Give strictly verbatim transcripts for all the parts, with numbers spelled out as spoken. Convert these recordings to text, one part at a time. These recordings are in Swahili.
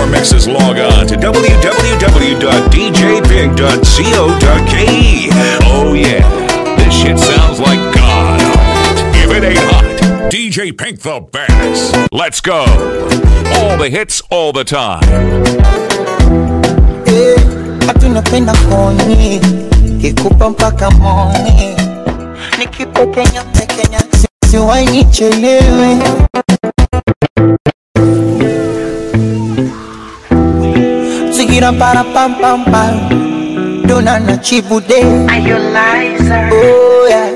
more mixes, log on to w w w dot d j pink dot co dot k e. Oh yeah, this shit sounds like God. If it ain't hot, D J Pink the baddest. Let's go. All the hits, all the time. Eh, atunapenda koni kikupa mpaka moni nikipekenya pekenya siwai nichelewe. Sigira para pam pam pam dona na chibude. Are you liar? Oh yeah.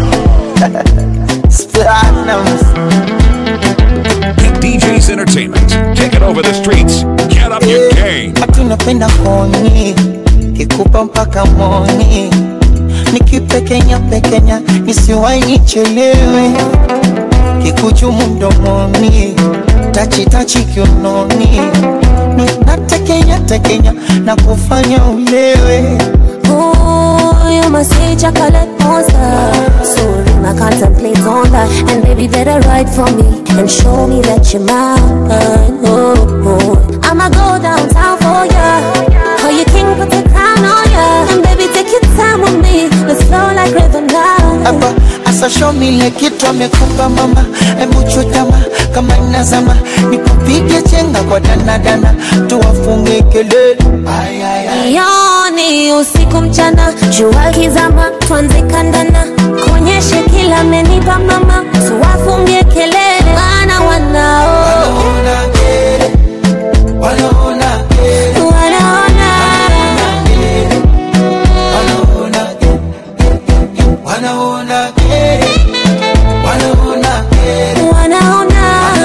Platinums. Pink D Js Entertainment, taking over the streets. Get up your game. Atunapenda koni kikupa mpaka moni nikipekenya pekenya nisiwai nichelewe. Kikuchumu mdomoni tachi tachi kiunoni natekenya tekenya na kufanya ulewe. Oh, you must say chocolate monster. Sorry, I contemplate on that. And baby, better write for me and show me that you're mine. Oh, oh. I'ma go downtown for ya. Call you king, put the crown on ya. And baby, take your time with me. Let's flow like river now. Aba, asa show me like kitu amekupa mama. Ebu chutama kama inazama. Nikupige chenga kwa dana dana. Tuwafunge kelele. Ay, ay, ay. Yoni usiku mchana, jua kizama, tuanze kandana. Kuonyeshe kila amenipa mama, tuwafungie kelele. Wana wanao Wanaona kere, wanaona kere, wanaona wanaona kere, wanaona kere, wanaona kere, wanaona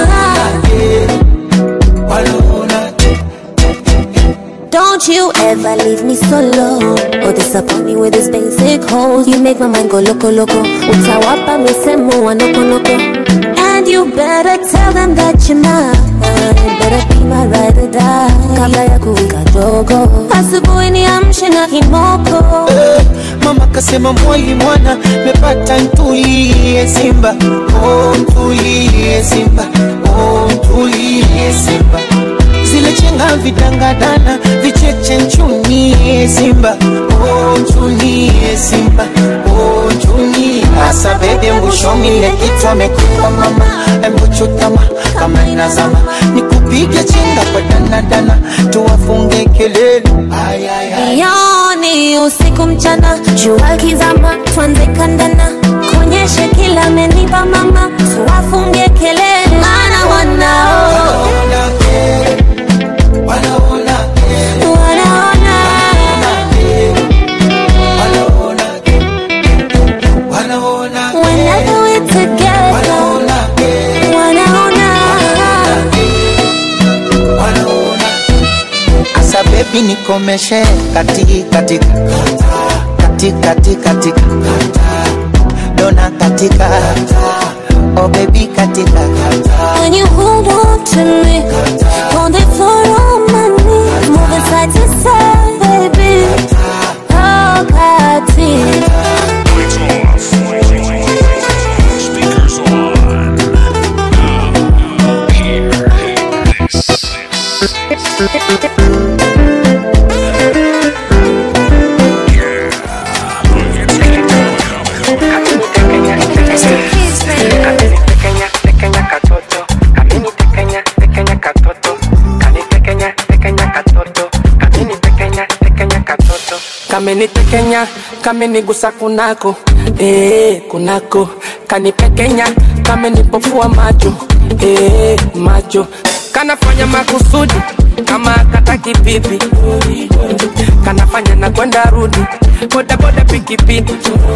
wanaona kere. Don't you ever leave me solo or disappoint me with this basic holes. You make my mind go loco loco. Utawapa misemo wa noko noko. And you better tell them that you're mine. Better be my ride or die. Kabla ya kuwika jogo, asubuhi niamshe na kimoko. Eh, mama kasema mwali mwana mepata ntulie simba. Oh ntulie simba, oh ntulie simba. Zile chenga vidangadana, vicheche nchunie simba. Oh nchunie simba, oh nchunie. Asa bebe mbushomile kitu amekupa mama. Embu chutama kama inazama. Nikupige chenga kwa dana dana. Tuwafunge kelele. Ay ay ay. Yoni usiku mchana, jua kizama, tuanze kandana. Kuonyeshe kila amenipa mama, tuwafungie kelele. Maana wanao Wanaona kere, wanaona kere, wanaona wanaona kere, wanaona kere, whenever we're together, wanaona kere, wanaona. wanaona. Asa baby nikomeshe kati katika kati kati katika dona katika oh baby katika When you hold on to me, on the floor on my knees, moving side to side, baby. Oh, Kati. Lights off. Speakers on. Now, hear this. Kameni tekenya, kameni gusa kunako, eh kunako. Kani pekenya, kameni pofua macho, eh macho. Kanafanya makusudi, kama kataki pipi. Kanafanya na kwenda rudi, boda boda piki piki.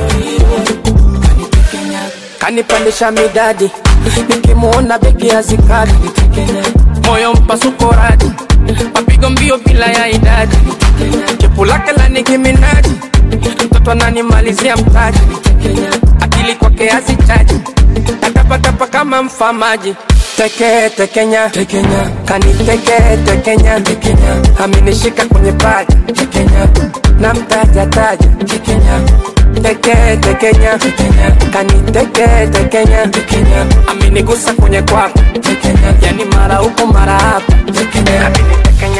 Kanipandisha midadi, nikimuona begi hazikadi. Moyo mpasuko radi, mapigo mbio bila ya idadi. Chepu lake la Nicki Minaj, mtoto ananimalizia mtaji. Akili kwake hazichaji, atapa tapa kama mfamaji. Teke tekenya, tekenya. Kani teke tekenya, tekenya. Aminishika kwenye paja, tekenya. Na mtaja taja, tekenya. Teke tekenya, tekenya. Kani teke tekenya, tekenya. Aminigusa kwenye kwapa, tekenya. Yani mara huko mara hapa, tekenya. Aminikenya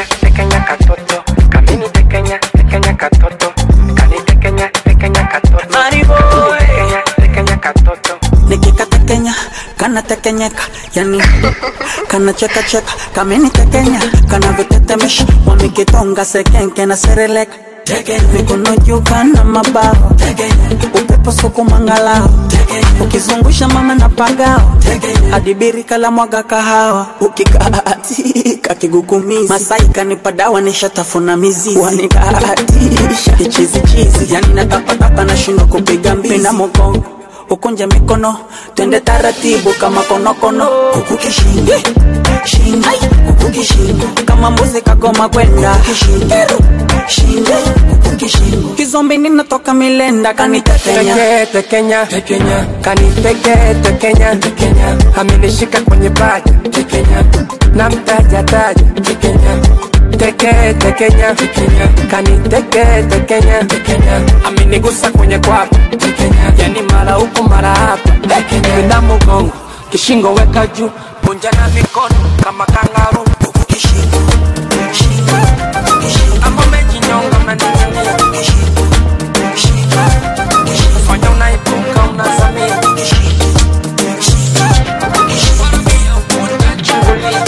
tekenyeka, yani kana cheka cheka, kameni tekenya, kana vitetemesha, wamikitonga sekenke na sereleka. Mikono juu kana mabaho, upepo suku mangalao, ukizungusha mama na pagao, adibiri kala mwaga kahawa, ukikatika kigugumizi, Masai kanipadawa nishatafuna mizizi, wanikatisha kichizi chizi, yani natapatapa na shindo kupiga mbizi, pina mogongo ukunje mikono, twende taratibu kama konokono, kukukishingo, shingo, kukukishingo, kama muzika goma kwenda, kukukishingo, shingo, kukukishingo, kizombi ninatoka milenda, kanitekenya, Teke, tekenya, tekenya, kaniteke, tekenya, tekenya, amenishika kwenye paja, tekenya, namtaja taja, tekenya, teke, tekenya, tekenya, kaniteke, tekenya, tekenya, amenigusa kwenye kwapa, tekenya, yani mara huku mara hapa, tekenya, pinda mgongo, kishingo weka juu, punja na mikono kama kangaru, kukukishingo, shingo, kukukishingo, ama mejinyonga mnaninyania, kukukishingo, shingo, kukukishingo, fanya unaipuka unazamia, kukukishingo, shingo, kukukishingo, waramia ukuta chunguli,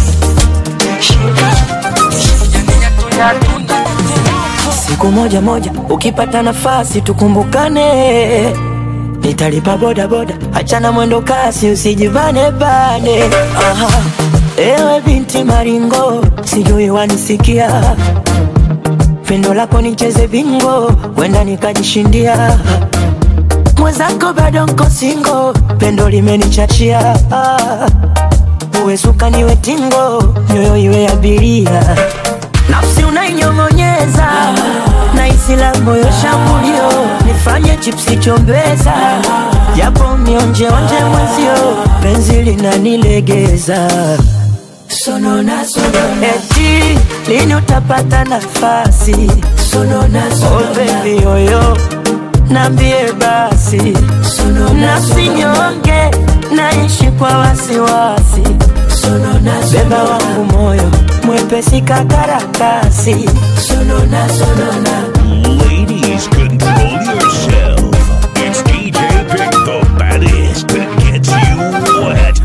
siku moja moja ukipata nafasi tukumbukane, nitalipa boda boda, achana mwendo kasi usijivane bane. Aha, ewe binti maringo, sijui wanisikia, pendo lako nicheze bingo, wenda nikajishindia, mwenzako bado nko singo, pendo limenichachia. Ah, uwe suka niwe tingo, nyoyo iwe abiria, nafsi unainyong'onyeza, na isila moyo shambulio, nifanye chipsi chombeza, japo mionje onje mwezio, penzi linanilegeza. Sonona sonona, eti lini utapata nafasi? Sonona sonona, oh baby yoyo, nambie basi. Sonona nafsi nyonge, naishi kwa wasiwasi. Sonona sonona, beba wangu moyo, mwepesi kakarakasi. Sonona sonona. Ladies, control yourself. It's D J Pink, the baddest that gets you wet.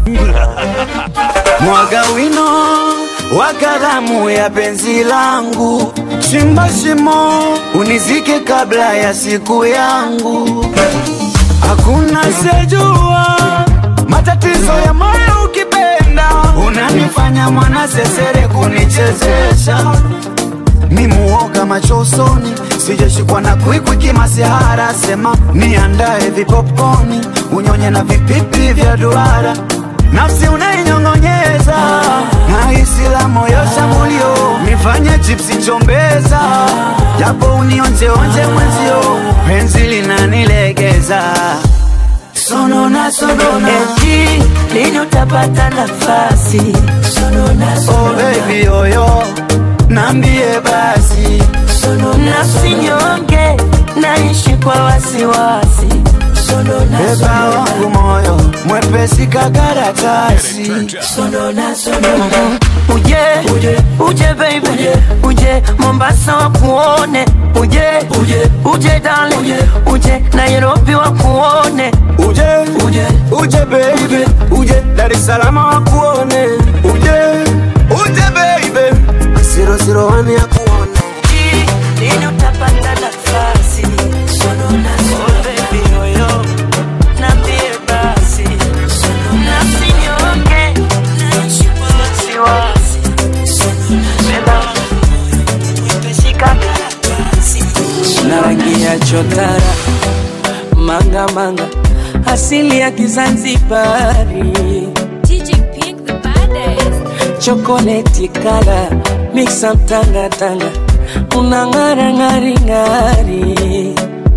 mwaga wino wakaramu ya penzi langu, chimba shimo unizike kabla ya siku yangu. Hakuna sejua matatizo ya moyo, ukipenda unanifanya mwana sesere kunichezesha. Mimuoga machosoni, sijashikwa na kwikwi kimasihara, sema niandae vipopcorni, unyonye na vipipi vya duara. Nafsi unainyong'onyeza, na isila moyo shambulio, nifanye chipsi chombeza, japo unionje onje mwenzio, penzi linanilegeza. Sonona sonona, eti lini utapata nafasi? Sonona sonona, oh baby yoyo, nambie basi. Sonona nafsi nyonge, naishi kwa wasiwasi. Sonona beba wangu moyo, mwepesi kakaratasi. sonona sonona, uje uje uje baby, uje uje Mombasa wakuone, uje uje uje darling, uje Nairobi wakuone, Uje uje uje baby, uje Dar es Salaam wakuone, uje uje baby, zero zero one ya kuone. lini utapata nafasi? Sonona sonona, oh baby yoyo, nambie basi. Sonona nafsi nyonge, naishi kwa wasiwasi. Sonona beba mwepesi kakaratasi. na rangi ya chotara, manga manga, asili ya Kizanzibari, D J Pink the baddest. chocolate color, mix up tanga tanga, unang'ara ng'ari ng'ari,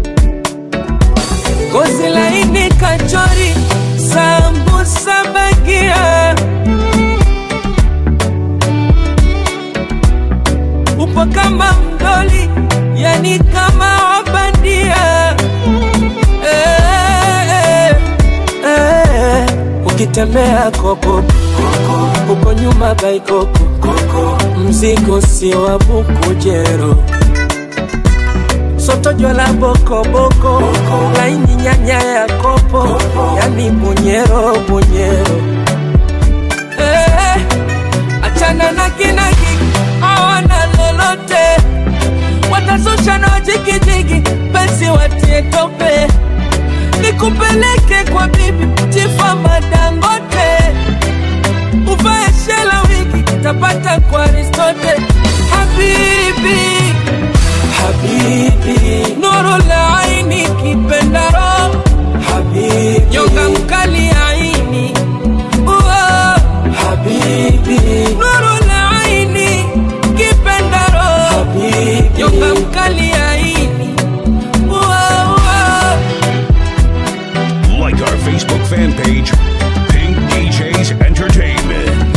gozi laini kachori, sambusa bagia, upo kama mdoli, yani kama wabandia. Eh, eh, eh, ukitembea koko uko nyuma baikoko, mzigo si wa Bukujero, soto jola boko boko, laini nyanya ya kopo, yani bunyero bunyero. watie tope, nikupeleke kwa bibi Tifa Madangote, uvae shela wiki tapata kwa Aristote. Habibi, habibi, nuru la aini kipendaro, habibi, nyonga mkali aini, uwa, habibi, nuru la aini kipendaro, habibi, nyonga mkali aini, uwa, uwa. Like our Facebook fan page, Pink D Js Entertainment.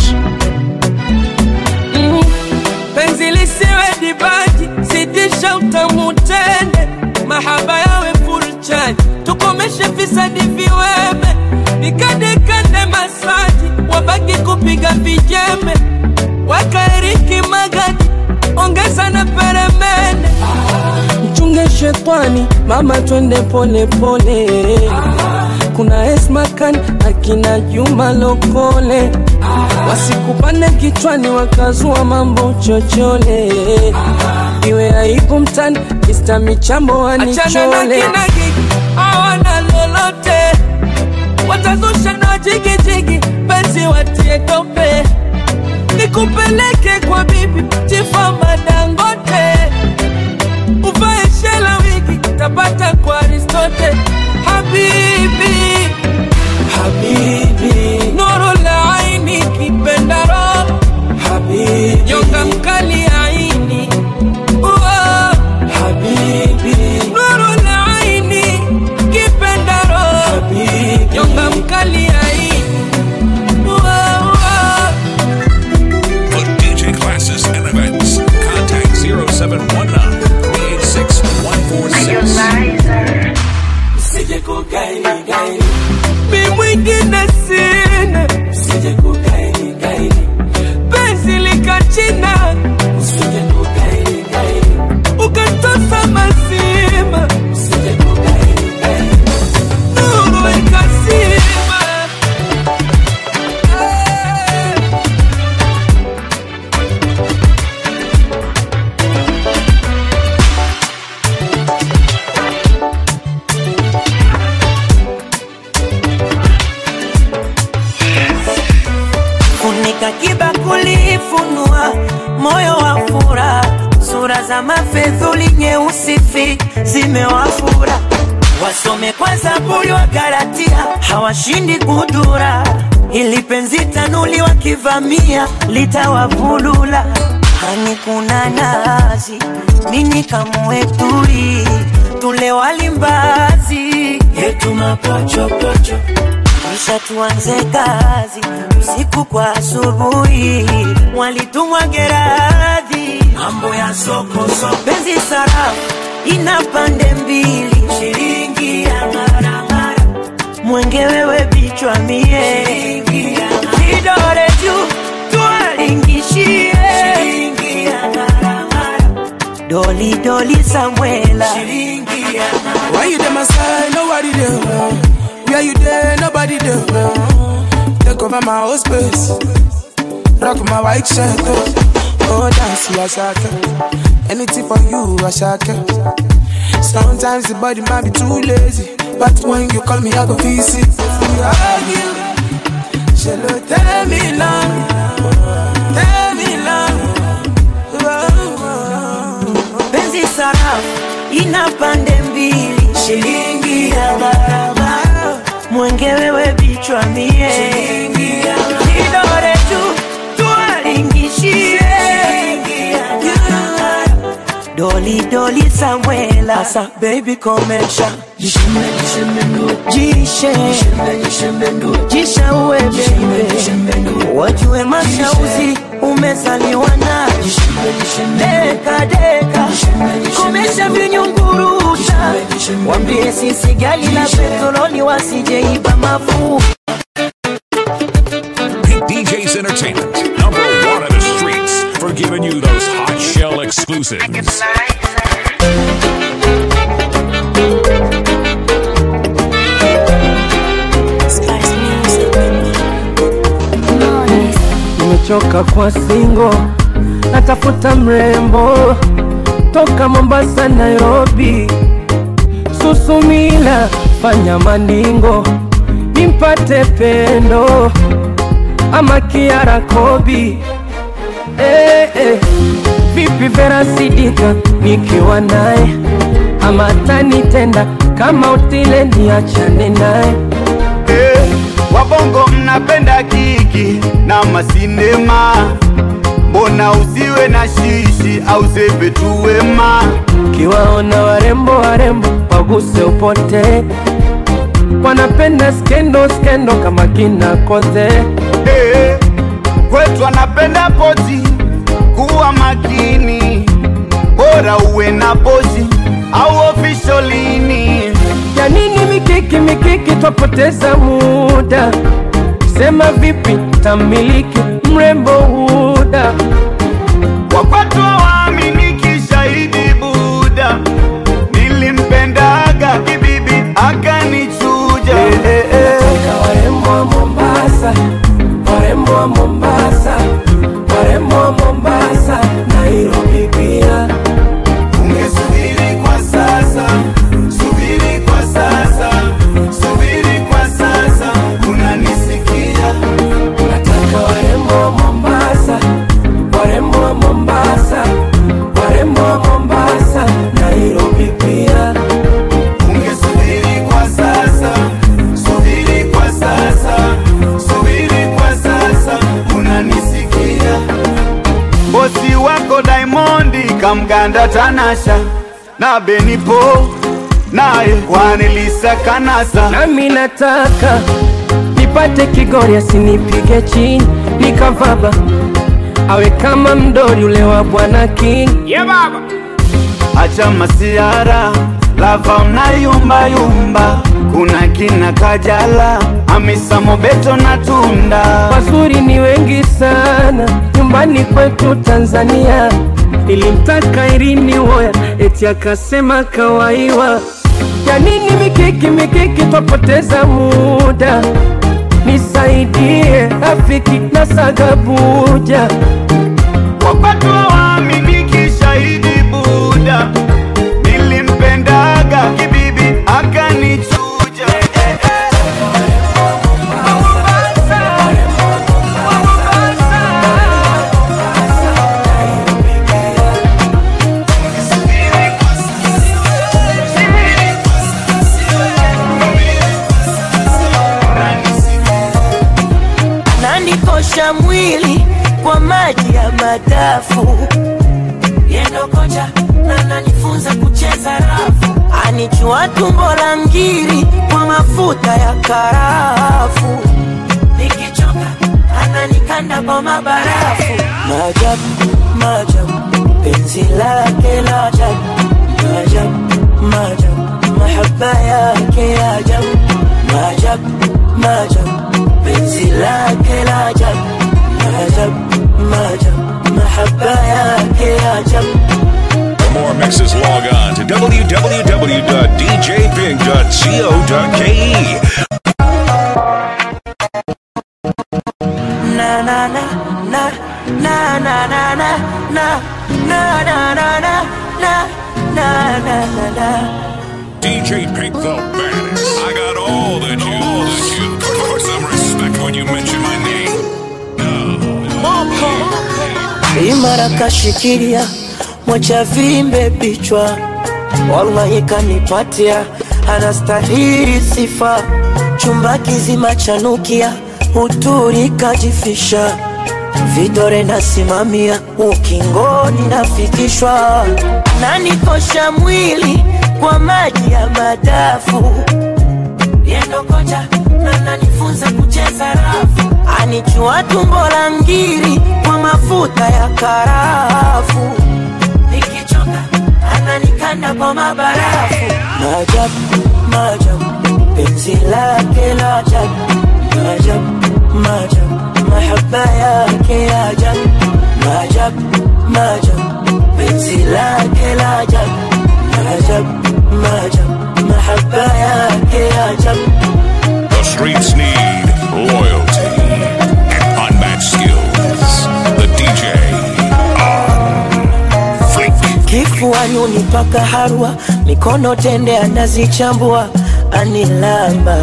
Mm, penzi lisiwe dibaji, sidisha utamu tende, mahaba yawe full charge, tukomeshe fisadi viweme, nikande kande masaji, wabaki kupiga vijeme, wakaeriki magadi, ongeza na peremende. Mchunge shetani, mama twende pole pole, kuna Esmakan akina Juma Lokole, wasikupane kichwani wakazua mambo chochole, iwe aibu mtani Mister Michambo wanichole. Achana na kina gigi, hawana lolote, watazusha na jigi jigi, penzi watie tope, nikupeleke kwa bibi Tifa Madangote, uvae shela wiki tapata kwa Aristote. Habibi, habibi, nuru la aini kipendaro, habibi, nyonga mkali aini, uwa, habibi, nuru la aini kipendaro, habibi, nyonga mkali aini, uwa, uwa. For D J classes and events, contact zero seven one nine, three eight six, one four six. Sije kugairi gairi, Mi mwingine sina, sije kugairi gairi, penzi likachina, sije kugairi gairi, ukatosa mazima, sije kugairi gairi, nuru ikazima. funika kibakuli funua, moyo wa fura, sura za mafedhuli nyeusi fi zimewafura, wasome kwa Zaburi wa Galatia, hawashindi kudura, ili penzi tanuli wakivamia litawavulula. Hani kuna nazi, nini kamwetui, tule walimbazi, yetu mapocho pocho, kisha tuanze kazi, usiku kwa asubuhi, walitumwa Geradhi, mambo ya soko soko, penzi sarafu ina pande mbili, shilingi ya mara mara, mwenge wewe bichwa mie, shilingi ya kidore juu tualingishie, shilingi ya mara mara, doli doli Samuela, shilingi ya mara. Why you there my side, nobody there? Where you there, nobody there? Take over my whole space, rock my white shirt. Oh, dance, you shaka. Anything for you, I shaka. Sometimes the body might be too lazy, but when you call me, I go visit. If we argue, she'll tell me long, tell me long. Penzi sarafu ina pande mbili, shilingi ya barabara, mwenge wewe bichwa mie, shilingi ya kidore tu tualingishie, shilingi ya barabara, doli doli Samuela. Asa baby komesha, jishime jishime ndo, jishe jishime jishime ndo, jisha uwe baby, wajue mashauzi umezaliwa na, deka deka komesha vinyunguruta, wambie sisi gali la petroli wasijeiba mafu. Pink D Js Entertainment, number one in the streets, for giving you those hot shell exclusives. Nimechoka kwa singo, natafuta mrembo, toka Mombasa Nairobi, Susumila fanya mandingo nimpate pendo ama Kiara Kobi. Eh, eh. Vipi Vera Sidika nikiwa naye ama tanitenda kama utile niachane naye. Eh, wabongo mnapenda kiki na masinema, mbona usiwe na shishi au sepe tuwema? Kiwaona warembo warembo waguse upote, wanapenda skendo skendo kama kina Kote. Eh, kwetu wanapenda poti, kuwa makini, bora uwe na pochi au officialini. Ya nini mikiki mikiki twapoteza muda, sema vipi tamiliki mrembo Huda. Wakwatu waaminiki shahidi Buda, nilimpendaga kibibi akanichuja. Eh, eh, eh. Warembo wa Mombasa, warembo wa Mombasa, warembo wa Mombasa, Nairobi pia. Ungesubiri kwa sasa, subiri kwa sasa, subiri kwa sasa, unanisikia? Nataka warembo wa Mombasa, warembo wa Mombasa, warembo wa Mombasa, Nairobi pia. Ungesubiri kwa sasa, subiri kwa sasa, subiri kwa sasa, unanisikia? Bosi wako Diamondi kamganda Tanasha na Benipo naye Kwanilisa Kanasa. Nami nataka nipate Kigori asinipige chini nikavaba, awe kama mdori ule wa Bwana King. Yeah baba, acha masiara lava unayumba yumba, kuna kina Kajala, Hamisa Mobeto na Tunda. Wazuri ni wengi sana nyumbani kwetu Tanzania, nilimtaka Irini Woya eti akasema kawaiwa. Ya nini mikiki mikiki twapoteza muda, nisaidie rafiki na Sagabuja. Wakwatu waaminiki shahidi Buda, nilimpendaga kibibi akanichuja. Nanikosha mwili kwa maji ya madafu, yendo kocha na nanifunza kucheza rafu, anichua tumbo la ngiri kwa mafuta ya karafu, nikichoka ananikanda kwa mabarafu. Maajabu, maajabu, penzi lake la ajabu, maajabu, maajabu, mahaba yake ya ajabu, maajabu, maajabu, penzi lake la ajabu, maajabu, maajabu, mahaba yake ya ajabu. For more mixes, log on to w w w dot d j pink dot co dot k e. Na na na na na na na na na na na na na na na na na. D J Pink the baddest. I got all that you, all that you. Put some respect when you mention my name. No. Imara kashikilia, mwacha vimbe bichwa, wallahi kanipatia, anastahili sifa. Chumba kizima chanukia, uturi kajifisha, vidore nasimamia, ukingoni nafikishwa. Nanikosha mwili kwa maji ya madafu, yendo kocha na nanifunza kucheza rafu, anichua tumbo la ngiri kwa mafuta ya karafu, nikichoka ananikanda kwa mabarafu. Maajabu, maajabu, penzi lake la ajabu, maajabu, maajabu, mahaba yake ya ajabu, maajabu, maajabu, penzi lake la ajabu, maajabu, maajabu, mahaba yake ya ajabu. The streets need loyalty and unmatched skills. The D J on Fleek. Kifua sukari unipaka harwa, mikono tende anazichambua anilamba.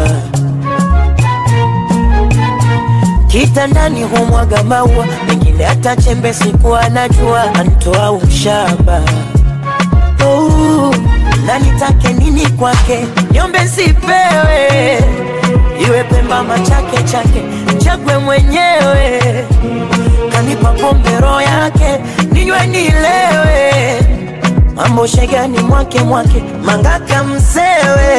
Kitandani humwaga maua, mengine hata chembe siku anajua antoa ushamba. Oh, na nitake nini kwake, niombe sipewe, iwe Pemba machake chake, chagwe mwenyewe. Kanipa pombe roho yake, ninywe nilewe, mambo shegani mwake mwake, mangaka msewe.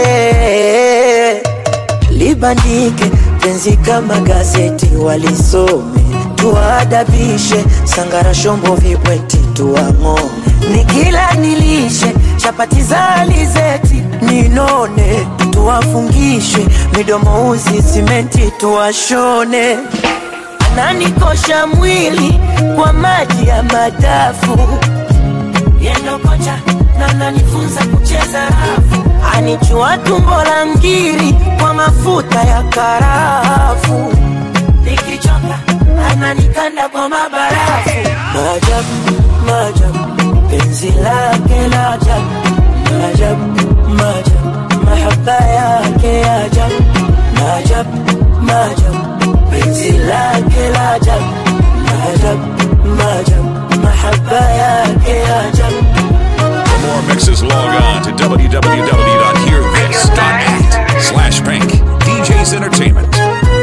Libandike penzi kama gazeti walisome, tuadabishe sangara shombo vibweti tuang'ome. Nikila nilishe chapati za alizeti ninone, tuwafungishe midomo uzi simenti tuwashone. Ananikosha mwili kwa maji ya madafu, yendo kocha na nanifunza kucheza rafu. Anichua tumbo la ngiri kwa mafuta ya karafu, nikichoka ananikanda kwa mabarafu. Maajabu, maajabu, penzi lake la ajabu. Maajabu, maajabu, mahaba yake ajabu. Maajabu, maajabu, penzi lake la ajabu. Maajabu, maajabu, mahaba yake ajabu. For more mixes, log on to w w w dot hear this dot net slash pink D Js Entertainment.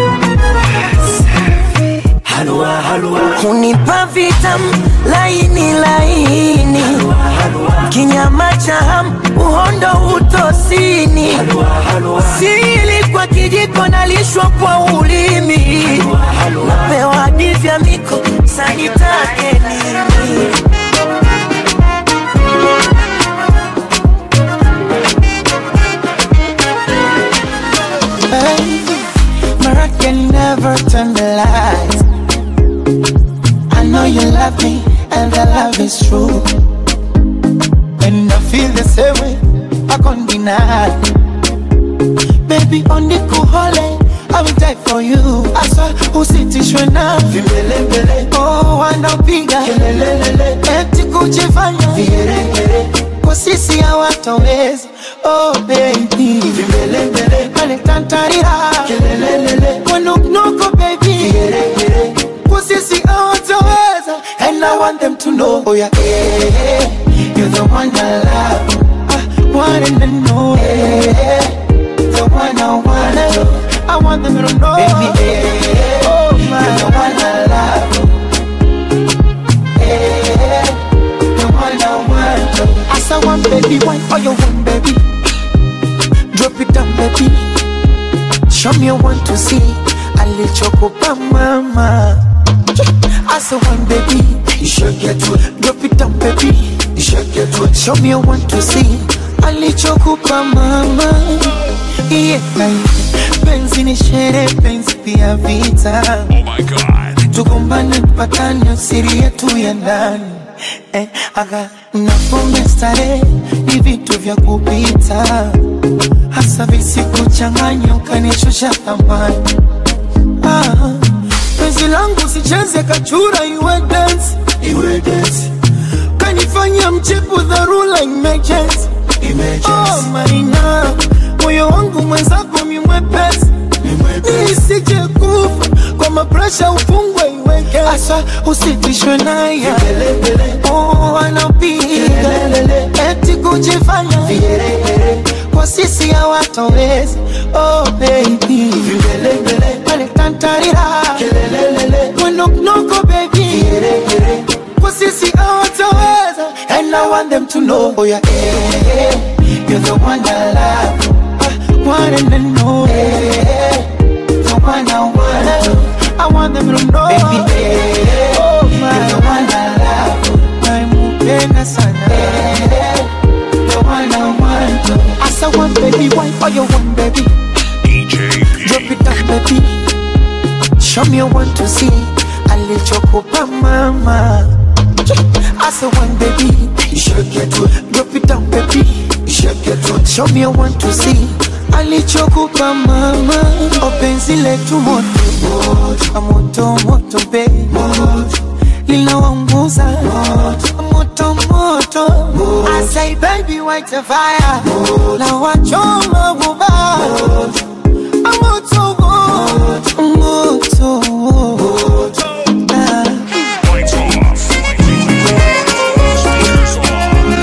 Halua, halua, unipa vitam laini laini, halua, halua, kinyama chahamu uhondo utosini. Halua, halua, sili kwa kijiko nalishwa kwa ulimi. Halua, halua, napewa divya miko sanitake nini. Can never turn the lights. I know you love me, and the love is true. And I feel the same way, I can't deny. Baby, on the cool hole, I will die for you. I saw who sitishwe na oh, wanapiga eti kujifanya kwa sisi hawatoweza. Oh baby, wale tantarira wanuknuko baby, kwa sisi hawatoweza. And I want them to know, oh yeah, yeah, you're the one I love, I want them to know, yeah, the one I wanna, I want them to know, baby, yeah, oh my, you're the one I love, yeah, the one I want. I saw one baby, one or you one baby, drop it down baby, show me one to see, I let you go by mama. I saw one baby, you should get to it, drop it down baby, you should get to it, show me one to see, I let you go by mama. Yeah, penzi ni shere, penzi pia vita. Oh my God, tugombane patani siri yetu ya ndani. Eh, aga na pombe stare ni vitu vya kupita, hasa visiku changanya ukanishusha thamani. Ah, penzi langu sicheze kachura, iwe dance, iwe dance, kanifanya mchepu dharura emergency, emergency. Oh maina, moyo wangu mwenzako mimwepesi, nisije kufa kwa mapresha ufungwe iweke. Asa usitishwe naye, oh anapiga eti kujifanya kwa sisi hawatoweza. Oh baby, wale tantarira wanuknuko baby, kwa sisi hawatoweza. And I want them to know, oh yeah, yeah, you're the one I love, I want them to know, yeah, the one I wanna, I want them to know, baby, yeah, oh my, you're the one I love, naimupenda sana, yeah, the one I want. I saw one baby, why are you one baby, D J P. drop it down baby, show me one to see, I let you go by mama. I saw one baby, you should get to it, drop it down baby, you should get to it, show me one to see, alichokupa mama. Openzi letu moto moto moto baby, linawanguza moto moto. I waite fire. La wachoma guba. Amoto moto. Lights off. Speakers off.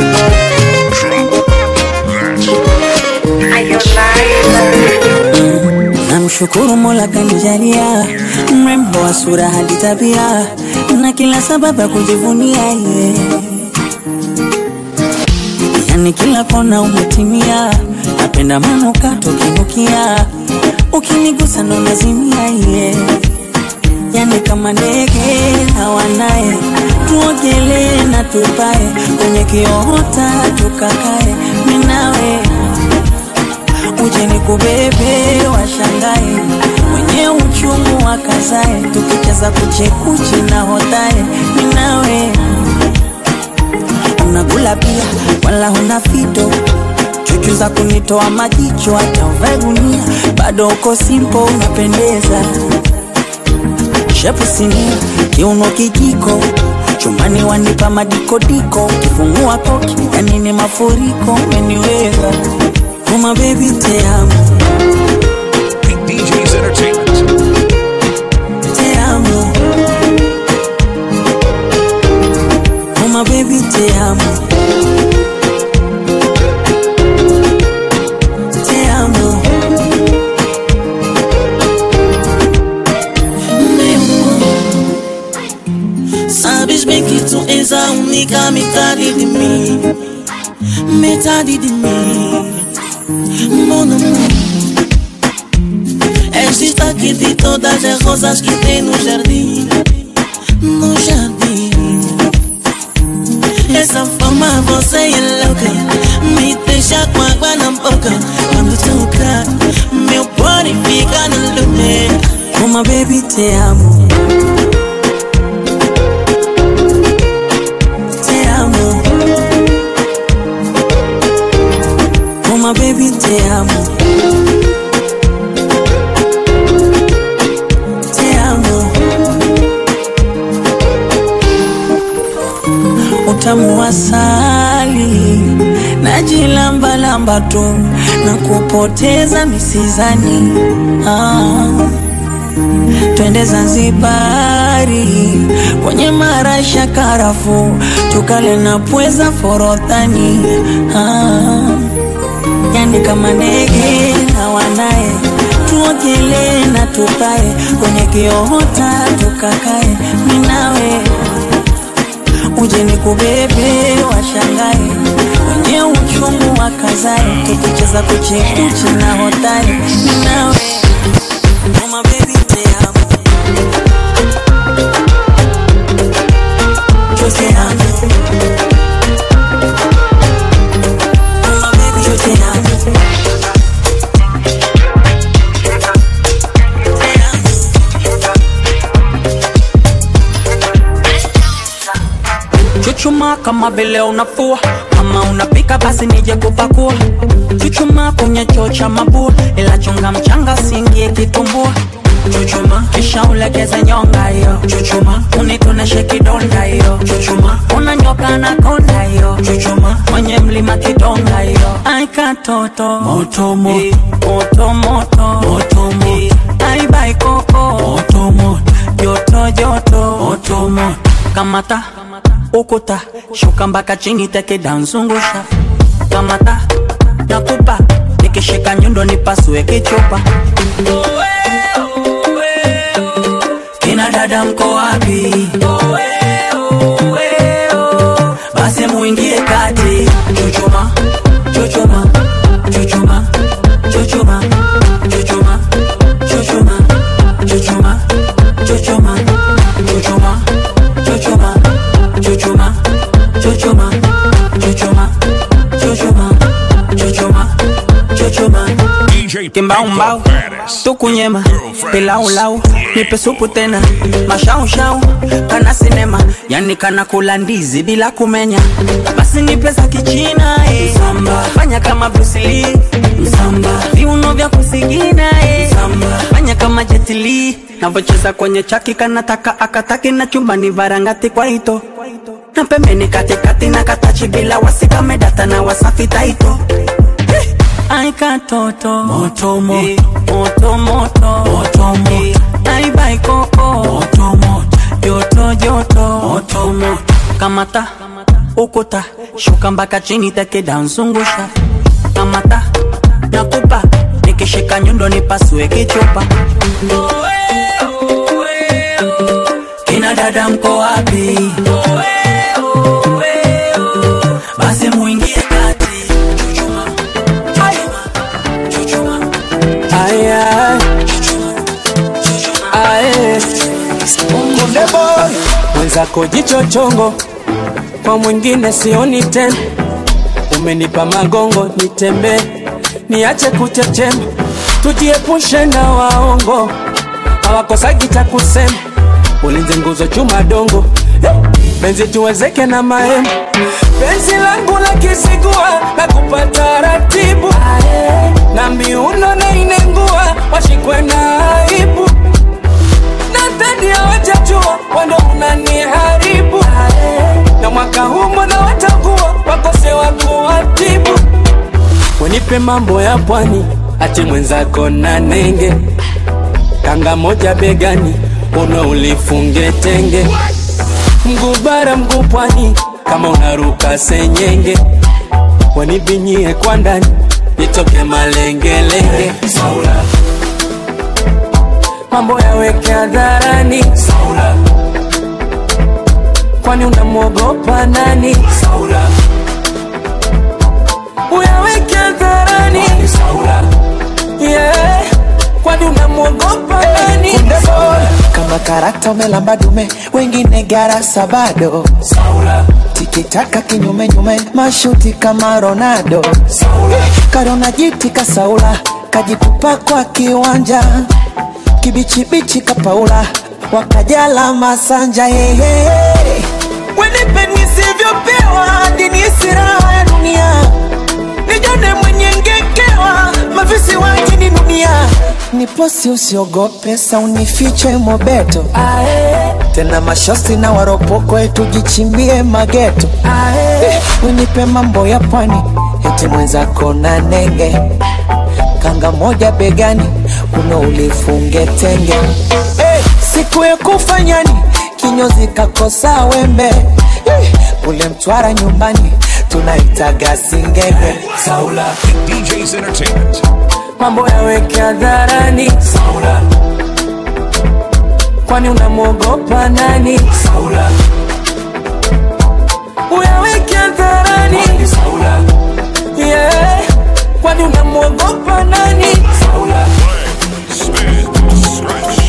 Namshukuru Mola kanijalia mrembo wa sura hadi tabia na kila sababu ya kujivunia ye. Yani kila kona umetimia, napenda manukato kinukia, ukinigusa ndo nazimia ye. Yani kama ndege hawanaye, tuogelee na tupae kwenye kiota tukakae minawe. Uje nikubebe washangae, mwenye uchungu wakazae, tukicheza kuchekuchi na hotae minawe. Unakula pia wala huna fito, chuchu za kunitoa majicho, hata uvae gunia bado uko simple unapendeza. Shepu sinia, kiuno kijiko, chumani wanipa madikodiko, kifungua koki ya nini mafuriko umeniweza. Oh my baby te amo, D J's Entertainment. te amo. Oh my baby te amo, te amo. Sabes bem que tu és a única metade de mim, metade de mim, mon amor. És destaque de todas as rosas que tem no jardim, no jardim. Essa forma você é louca, me deixa com água na boca. Quando toca, meu body fica no lume. Oh my baby te amo, te amo. Oh my baby te amo, te amo. Utamu asali najilamba lamba tu na kupoteza misizani. Ah, twende Zanzibari kwenye marasha karafu, tukale na pweza forodhani. Ah, yani kama ndege na wanae, tuogelee na tupae kwenye kiota tukakae minawe. Uje nikubebe washangae, wenye uchungu wakazae, tukicheza kuchekuchi na hotae minawe. Oh my baby te amo, yo te amo. Oh my baby yo te amo, te amo. Chuchuma kama vile unafua, kama unapika basi nije kupakua. Chuchuma kwenye choo cha mabua, ila chunga mchanga singie kitumbua. Chuchuma kisha ulegeze nyonga yo. Chuchuma unitoneshe kidonda yo. Chuchuma unanyoka na konda yo. Chuchuma mwenye mlima kidonga yo. Ai katoto moto moto, moto moto, moto moto. Ai bai koko moto moto, joto joto moto moto. Kamata ukuta, shuka mpaka chini teke danzungusha. Kamata nakupa, nikishika nyundo nipasue kichupa. Kina dada mko wapi? Basi muingie kati. Chuchuma, chuchuma, chuchuma, chuchuma, chuchuma, chuchuma, chuchuma, chuchuma, chuchuma, chuchuma, chuchuma, chuchuma, chuchuma, chuchuma, chuchuma, chuchuma. D J Kimbaumbau, tukunyema, pilau lau, nipe supu tena, mashau shau, kana sinema, yani kana kula ndizi bila kumenya. Basi nipe za kichina eh, Msamba. Fanya kama Bruce Lee, Msamba. Viuno vya kusigina eh, Msamba. Fanya kama Jet Li, navocheza kwenye chaki kanataka akataki na chumbani varangati kwa hito. na pembeni katikati na katachi bila wasika medata na wasafi taito. Ai katoto moto moto moto moto moto moto ai bai koko moto moto joto joto moto moto kamata ukuta shuka mpaka chini take down zungusha kamata nakupa nikishika nyundo nipasue kichupa. Kina dada mko wapi? Basi muingie kati. Chuchuma, chuchuma, chuchuma. Aya, chuchuma, chuchuma. Aye, Konde Boy. Mwenzako jicho chongo, kwa mwingine sioni tena. Umenipa magongo nitembe, niache kuchechema. Tujiepushe na waongo, hawakosagi cha kusema. Ulinze nguzo chuma dongo, benzi tuwezeke na mahema. Benzi langu la kisigua na kupata ratibu, na miuno na inengua washikwe na aibu. Na tadi ya wachachua wando unaniharibu, na mwaka humo na watakuwa wakose wakuatibu. Wenipe mambo ya pwani ati mwenzako na nenge, kanga moja begani uno ulifunge tenge. Mgubara mgupwani kama unaruka senyenge, wanibinyie kwa ndani nitoke malengelenge. Saula, mambo yaweke hadharani. Saula, kwani unamwogopa nani? Saula, uyaweke hadharani. Saula, yeah, kwani unamwogopa nani? Saula, kama karakta umelamba dume, wengine garasa bado. Saula, tikitaka kinyume nyume, mashuti kama Ronaldo. Saula, karona jitika Saula, kajikupa kwa kiwanja, kibichi bichi kapaula, wakajala masanja. Hey, hey, hey. Wenipe nisivyo pewa, dini siraha ya dunia, nijone mwenye ngekewa, mafisi wajini dunia. Niposi usiogope, sa unifiche mobeto. Ae, tena mashosi na waropoko etu jichimbie mageto. Ae, unipe mambo ya pwani, eti mwenzako na nenge, kanga moja begani uno ulifunge tenge. Hey, siku ya kufanyani kinyozi kakosa wembe, hey, kule Mtwara nyumbani tunaitaga singenge. Saula D J's Entertainment. Mambo yaweke hadharani. Saula, kwani unamwogopa nani? Saula, uyaweke hadharani. Saula, yeah, kwani unamwogopa nani? Saula, Spin, stretch,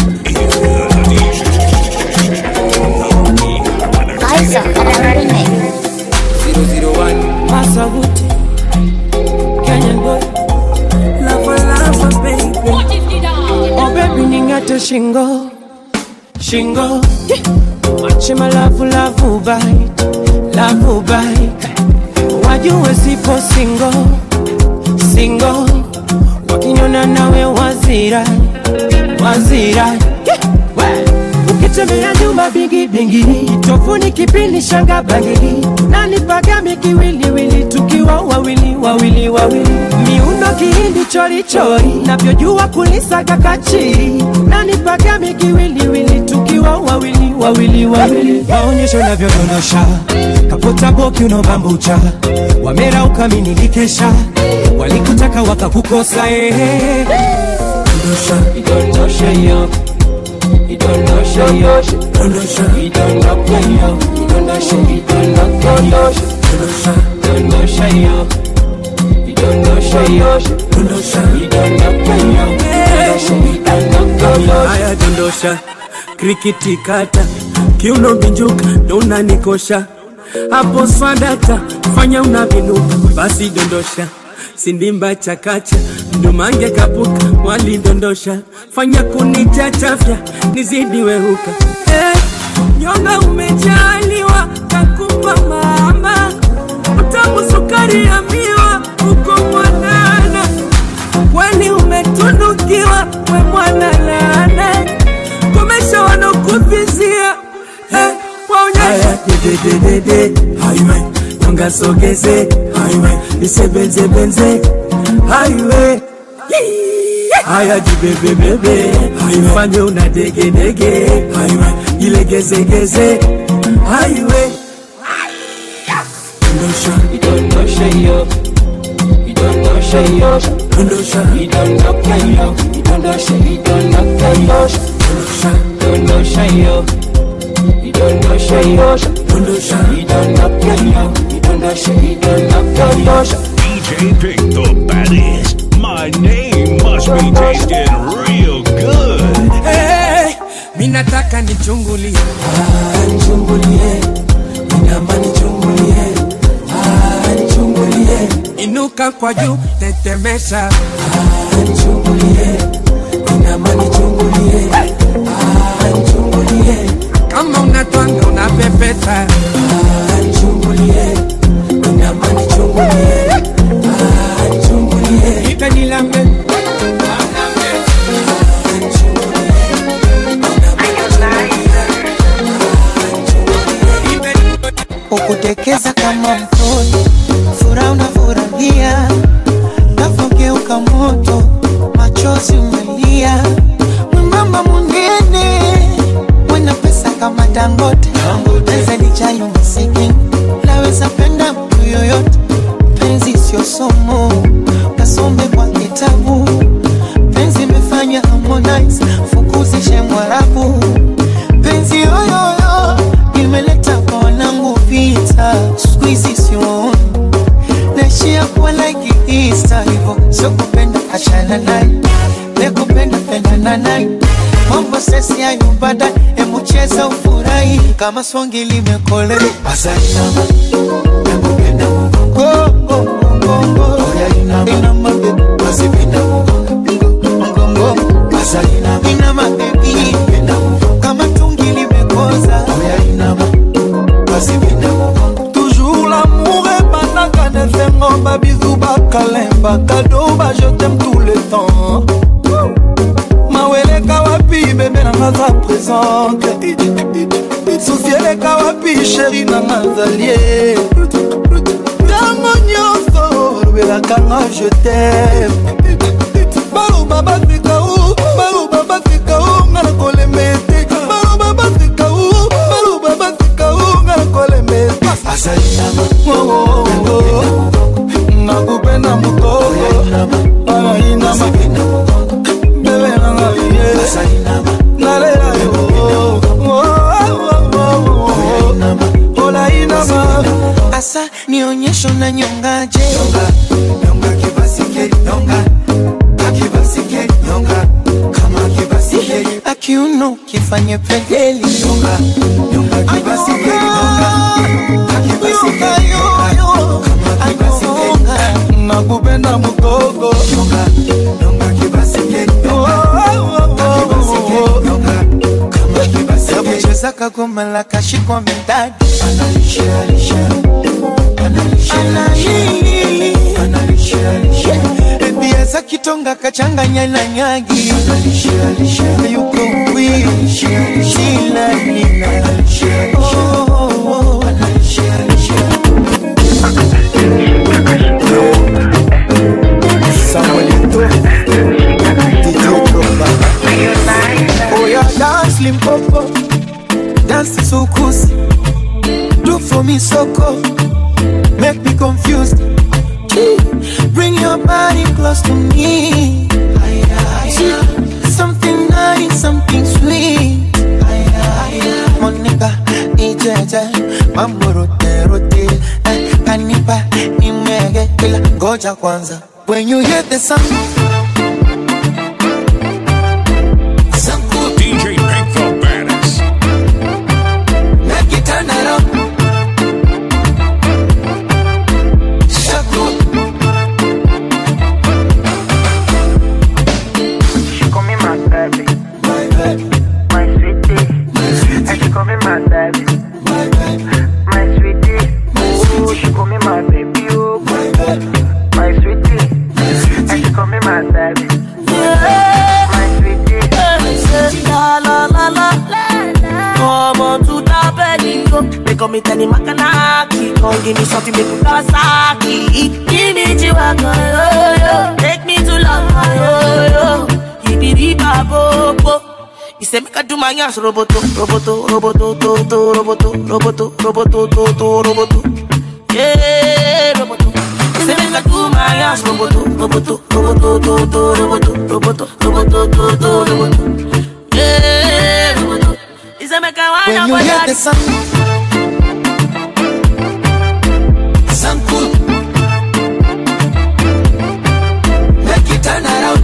Liza, remix. zero zero one Masaguti Kenyan boy. Lava lava baby. Oh baby ningate shingo Shingo Wache malavu lavu bite Lavu bite Wajue sipo single Single Wakinyona nawe wazira Wazira Ukitembea nyumba bingi bingi, tofuni kipindi shanga bangili, nani pagame kiwili wili, tukiwa wawili wawili wawili. Miundo kihindi chori chori, navyojua kulisaga kachiri, nani pagame kiwili wili, tukiwa wawili wawili wawili. Maonyesho navyodondosha, kaputa boki unobambucha, wamera ukaminikesha, walikutaka wakakukosa eh. Dondosha, idondosha yo. You don't know show yo, don't know show. You don't know play yo, you don't know show. You don't know play yo, don't know show yo. You don't know show yo, don't know show. You don't know play yo, you don't know play yo. Aya dondosha, krikiti kata, kiuno binjuka, dona nikosha. Hapo swadata, fanya unavinuka, basi dondosha. Sindimba chakacha, ndumange kapuka, wali dondosha. Fanya kunichachafya, nizidi wehuka. Eh, nyonga umejaliwa, kakupa mama. Utamu sukari ya miwa, uko mwanana. Kweli umetunukiwa, we mwana lana. Kumesha wanokuvizia, eh, waonyesha. de de de de, highway. Nyonga sogeze, highway. Ise benze benze, highway. Haya jibebe bebe, ifanye una dege dege, highway. Ilegeze geze, highway. You don't know Shayo, you don't know Shayo, you don't know Shayo, you don't know Shayo, you don't know Shayo, you don't know Shayo, you don't know Shayo, you don't know Shayo, you don't know Shayo, you don't know Shayo. D J Pink the baddest. My name must be tasting real good. Hey, mina taka nichungulie, ah nichungulie, mina mani chungulie. Inuka kwa juu, tetemesha. Ah, nichungulie, inamani chungulie. Ah, nichungulie. Kama unatwanga unapepeta. Ah, nichungulie, inamani chungulie. Ah, nichungulie. Ipe nilambe. Ukutekeza kama mtoto, furaha unafurahia, nafogeuka moto, machozi umelia. Mwembamba munene, wena pesa kama Dangote, pesa ni chayo masikini, naweza penda mtu yoyote. Penzi sio somo, kasombe kwa kitabu. Penzi mefanya Harmonize, fukuzishe Mwarabu. Penzi yoyoyo, imeleta kwa wanangu vita. Squeezy sioni, naishia kuwa like Easter. Hivo, sio kupenda achana naye, nekupenda pendana naye. Mambo sesi ya nyumbada, emu cheza ufurahi. Kama swangi limekole Asali nama, nekupenda mgongo Mgongo, inama bebe Asipina mgongo, asali nama, inama baby. Kama tungi limekoza inama, asipina mgongo. Toujours l'amour est banaka ne fengo ba bisou ba kalemba cadeau ba je t'aime tout le temps. Mawele kawapi bébé na maza présente. Souciele kawapi chérie na mazalie. Tango nyonso bela kanga je t'aime. Balu baba fika u, balu baba fika u ngana kolemete. Balu baba fika u, balu baba fika u ngana kolemete. Asali nama, Oh oh oh, nakupenda mukoko. Ay nama, bebe nanga ye. asali nama, Nalela yo. Oh oh oh, ola inama. asa nionyesho na nyongaje. Nyonga, nyonga kibasike, nyonga. Akibasike, nyonga. Kama kibasike, Akiuno kifanye pedeli. nyonga. Nyonga kibasike, nyonga. Akibasike, nyonga. Kama kibasike, Nakupenda mukoko. nyonga. Nyonga kibasike, Oh nyonga. oh Akibasike, oh, nyonga. Kama kibasike, Cheza kagoma la kashikwa midadi. analisha, alisha. Analisha, Anani, analisha, alisha. bia za kitonga kachanganya na nyagi. Analisha, alisha. Yuko mwi, shila nina. Oh, oh, oh. Analisha, alisha. Oh yeah, dance Limpopo, dance Sukusi. Do for me soko, make me confused. Bring your body close to me. Something nice, something sweet. Monica, ijeje, mambo rote rote. Eh, kanipa, nimege, ila goja kwanza. When you hear the sound, D J Pink the baddest. make it turn around. Shaku, She call me my baby, my baby, my sweetie. my sweetie, And she call me my baby, my baby, my sweetie. my Ooh, sweetie, she call me my baby, oh, my baby, my sweetie. my And sweetie. she call me my call me Tani Makanaki. Come give me something make me Kawasaki. Give me Chiwaka, yo yo. Take me to love, yo yo. Give me the babo. He said make I do my ass roboto, roboto, roboto, to to roboto, roboto, roboto, to to roboto. Yeah, roboto. He said make I do my ass roboto, roboto, roboto, to to roboto, roboto, roboto, to to roboto. Yeah, roboto. He said make I wind up. When you hear the sound, sound cool. Make it turn around.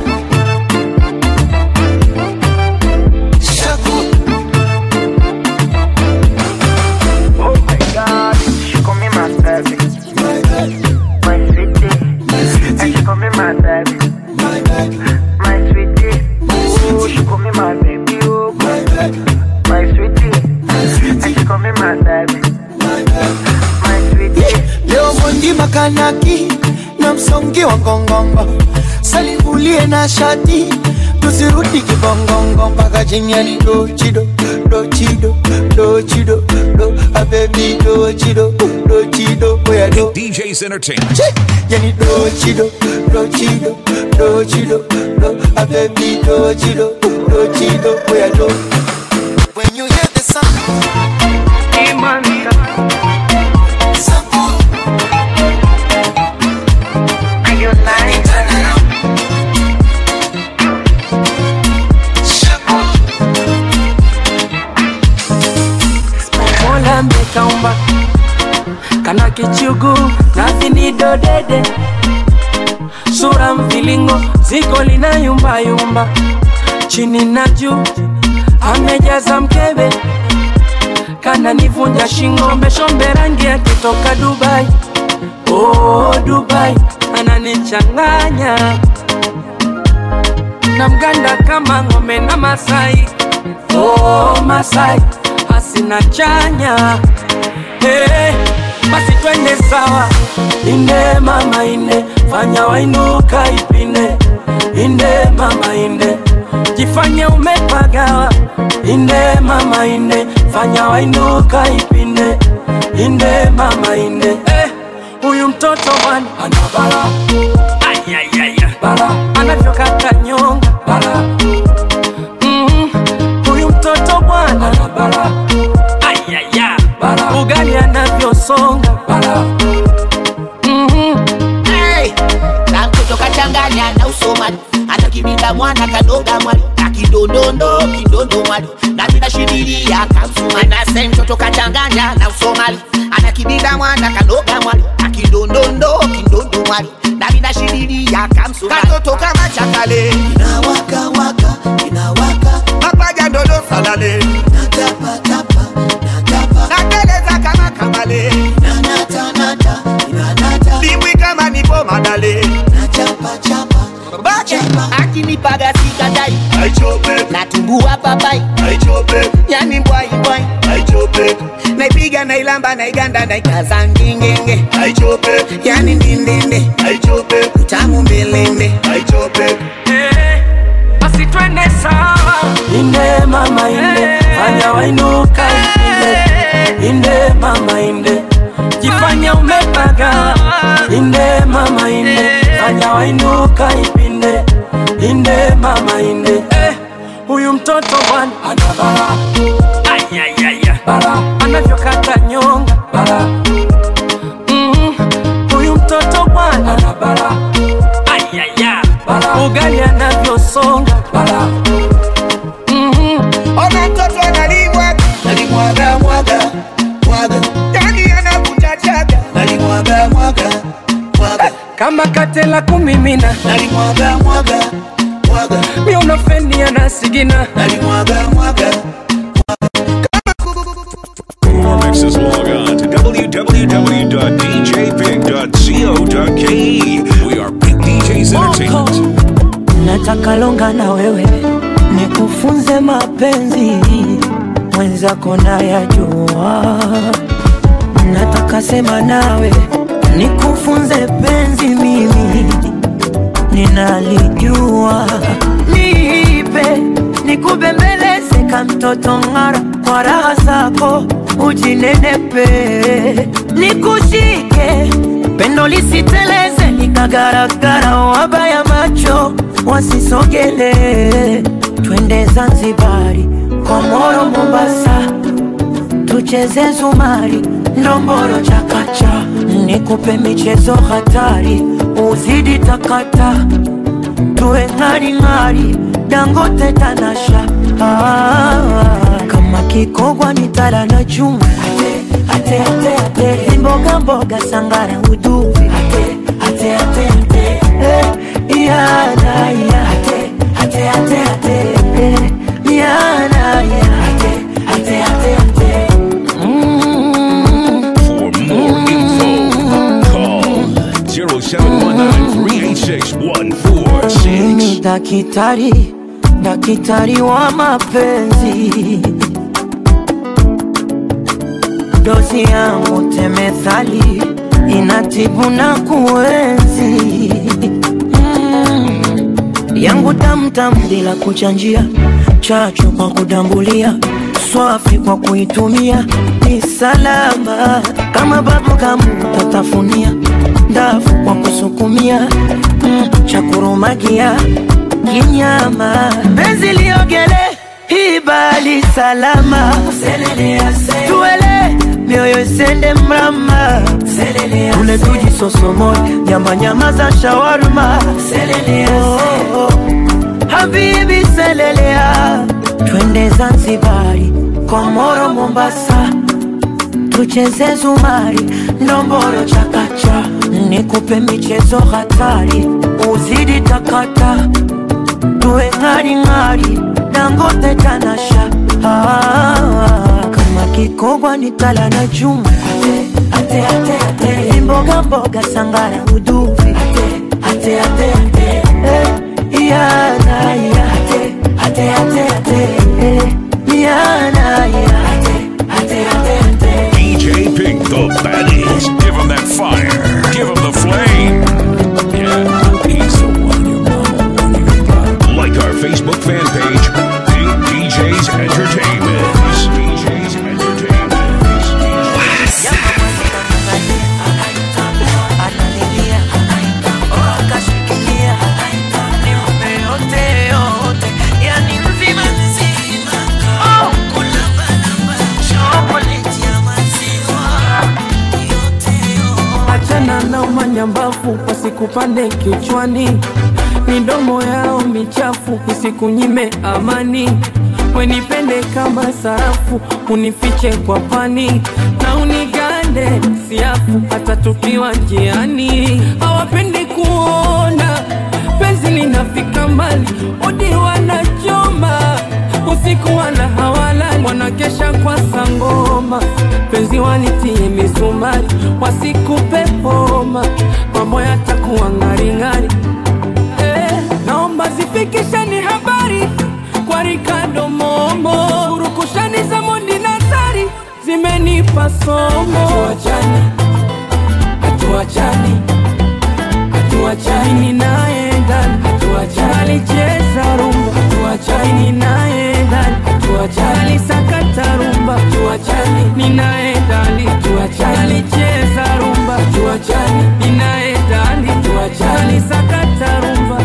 My baby, my baby, my sweetie, oh, she call me my baby, oh, my baby, my sweetie, my sweetie, and she call me my baby, my baby, my sweetie. Leo mondi makanaki na msongi wa ngongongo, salivulie na shati tusirudi kibongongo mpaka jinyani do chido do chido do chido do a baby do chido do chido oya do D J's Entertainment. Yani do chido do chido do chido do a baby do chido do chido oya do. When you hear the sound, hey man, are you lying? Mola mekaumba kana kichugu na vinido dede, sura mvilingo ziko lina yumba yumba, chini na juu amejaza mkebe, kana nivunja shingo, meshombe rangi ya kitoka Dubai. Oh Dubai, ananichanganya na mganda kama ngome na Masai. Oh Masai, asina chanya. Hey, basi twende sawa. Inde mama inde, fanya wainuka ipinde. Inde mama inde, jifanye umepagawa. Inde mama inde, fanya wainuka ipinde. Inde mama inde. Eh, huyu mtoto wani anabala. Ay ay ay bala, anavyokata nyonga bala. Mhm, huyu mtoto bwana anabala. Ay ay ay bala, ugali anavyosonga bala. Mhm, hey, na mtoto kachanganya na usomali, anakibinda mwana kadoga mwali, akidondondo kidondo mwali, na bila shidiri ya kamsuma. Na same mtoto kachanganya na usomali, anakibinda mwana kadoga mwali, akidondondo kidondo mwali, na bila shidiri ya kamsuma. Katoto kama chakale, inawaka waka, inawaka, mapaja ndodo salale, natapa tapa, natapa, nateleza kama kamale, nanata nata, inanata, dimbwi kama nipo madale, nachapa chapa, bache, akinipaga sikadai, I chop it, natumbua papai, I chop it, yani boy boy, I chop it, naipiga nailamba naiganda naikaza ngingenge, I chop it, yani ndindende, I chop it, utamu mbelende, I chop it. eh, basi twende sawa. Inde mama inde, fanya wainuka ipinde. Inde mama inde, jifanya umepagawa. Inde mama inde, fanya wainuka ipinde. Inde mama inde. Eh, huyu mtoto bwana anabala. Ay ay ay bala, anavyokata nyonga bala. Mhm, huyu mtoto bwana anabala. Ay ay ay bala, ugali anavyosonga bala. Mhm, ona mtoto analimwaga, nalimwaga mwaga, mwaga, yani anakuja chaga, nalimwaga mwaga, mwaga, kama katela kumimina, nalimwaga mwaga, mwaga, mi unafeni anasigina. nalimwaga mwaga. For more mixes, log on to w w w dot d j pig dot co dot k e. We are Big D J's Entertainment. Nataka longa na wewe, nikufunze mapenzi, mwenzako nayajua. Nataka sema nawe, nikufunze penzi, mimi ninalijua. Nipe, nikubembeleze ka mtoto ng'ara, kwa raha zako ujinenepe, nikushike pendo lisiteleze, nikagaragara, wabaya macho wasisogele, twende Zanzibari, Komoro, Mombasa, tucheze zumari, ndomboro, chakacha, nikupe michezo hatari, uzidi takata, tuwe ngari ngari, Dangote, Tanasha, ah, kama Kikogwa nitala na chuma, ate, ate, ate, ate, mboga mboga, Sangara, uduvi, ate, ate, ate, ate, eh, yana, ya, ate, ate, ate, ate, eh, yana, ya, ate, ate, ate, ate. Mm. For more info, call zero seven one nine three eight six one four six. Mimi dakitari, dakitari wa mapenzi, dozi yangu temethali, inatibu na kuenzi, mm. yangu tamtam bila kuchanjia, chachu kwa kudambulia, swafi kwa kuitumia, ni salama kama babu kamu tatafunia, ndafu kwa kusukumia, mm. chakurumagia kinyama, benzi liogele hibali salama, tuele mioyo isende mrama, ule tuji sosomo, nyama nyama za shawarma, oh, oh. Habibi selelea, twende Zanzibari, Komoro, Mombasa, tucheze zumari, ndomboro, chakacha, nikupe michezo hatari, uzidi takata, tuwe ngari ngari, Dangote, Tanasha, ah, kama Kikogwa nitala na chuma, ate, ate, ate, ate, mboga mboga, Sangara, uduvi, ate, ate, ate, ate, eh, yana, ya, ate, ate, ate, ate, eh, yana, ya, ate, ate, ate, ate. D J Pink, the baddest. Give him that fire. Give him the flame. Yeah, he's the one your mama wanted to. Like our Facebook fan page, Pink D Js Entertainment. D Js Entertainment. Achana na umanyambafu, wasikupande kichwani, midomo yao michafu, isikunyime amani. Wenipende kama sarafu, unifiche kwa pani, na unigande siafu, hata tukiwa njiani. Hawapendi kuona penzi linafika mbali, odi wanachoma, usiku wala hawalali, wanakesha kwa sangoma, penzi wanitie misumari, wasikupe homa, mambo yatakuwa ngari ngari. Eh, naomba zifikisheni habari kwa Ricardo Momo, urukushani za Mondi Nasari zimenipa somo. Hatuachani, hatuachani, hatuachani naye ndani, hatuachani, alicheza rumba, hatuachani naye ndani, hatuachani, alisakata rumba, hatuachani naye ndani, hatuachani, alicheza rumba, hatuachani naye ndani, hatuachani, alisakata rumba.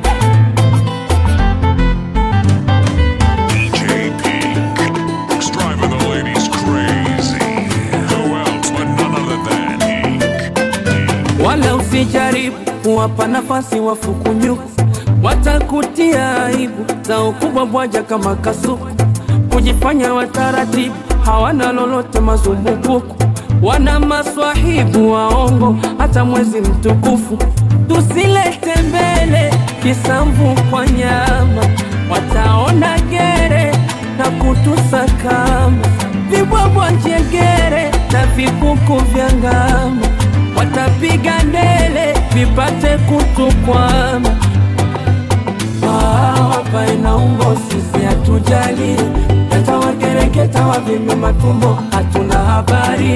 D J Pink, driving the ladies crazy. Who else but none other than Pink? Wala usijaribu kuwapa nafasi wafukunyuku, watakutia aibu za ukubwa bwaja kama kasuku, kujifanya wataratibu, hawana lolote mazumbukuku, wana maswahibu waongo, hata mwezi mtukufu. Tusilete mbele kisamvu kwa nyama, wataona gere na kutusakama, vibwabwa njegere na vikuku vya ngama, watapiga ndele vipate kutukwama. Hapa inaungo sisi hatujali, yata wakereketa wavime matumbo hatuna habari.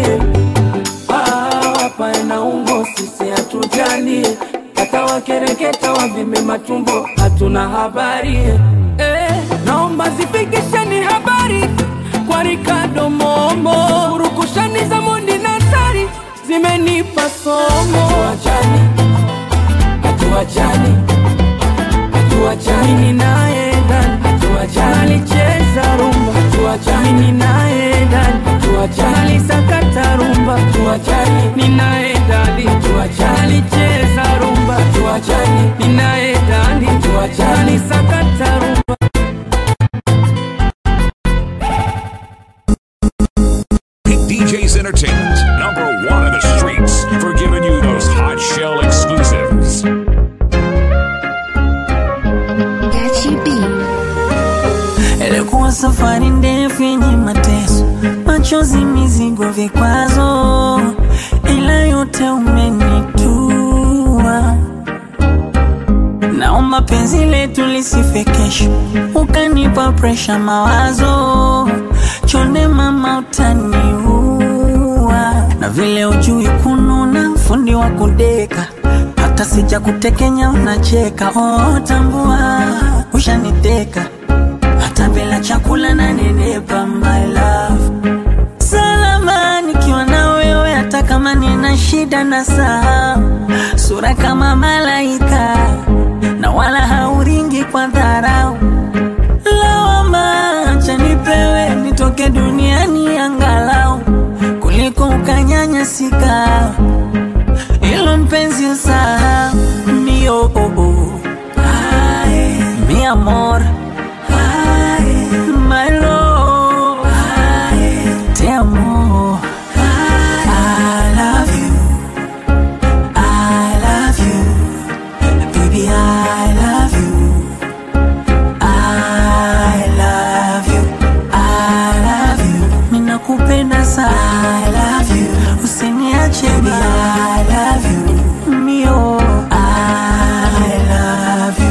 Hapa inaungo sisi hatujali, yata wakereketa wavime matumbo hatuna habari. Eh, naomba naomba zifikisheni habari kwa Ricardo Momo. Urukushani za Mondi na Sari zimenipa somo. Hatuachani, hatuachani, hatuachani. Mimi naye ndani, hatuachani. Alicheza rumba, hatuachani. Mimi naye ndani, hatuachani. Alisakata rumba, hatuachani. Mimi naye ndani, hatuachani. Alicheza rumba, hatuachani. Mimi naye ndani, hatuachani. Alisakata rumba. D J's Entertainment, number one in the streets, for giving you those hot shell exclusives. Ilikuwa safari ndefu yenye mateso, machozi, mizigo, vikwazo, ila yote umenitua. Naomba penzi letu lisife kesho, ukanipa pressure, mawazo, chonde mama utaniua. Na vile ujui kununa, fundi wa kudeka, hata sija kutekenya unacheka. Oh, tambua, ushaniteka, hata bila chakula na nenepa, my love. Salama nikiwa na wewe, hata kama nina shida na saa. Sura kama malaika, na wala hauringi kwa dharau. Lawama, acha nipewe, nitoke duniani angalau, kuliko ukanyanyasika. Ilo mpenzi usahau, mio oh oh. Ay, mi amor, ay, my love, ay, te amo. I love you, I love you, baby, I love you, I love you, I love you. Ninakupenda sana, I love you, usiniache, baby, I love you, mio, I love you.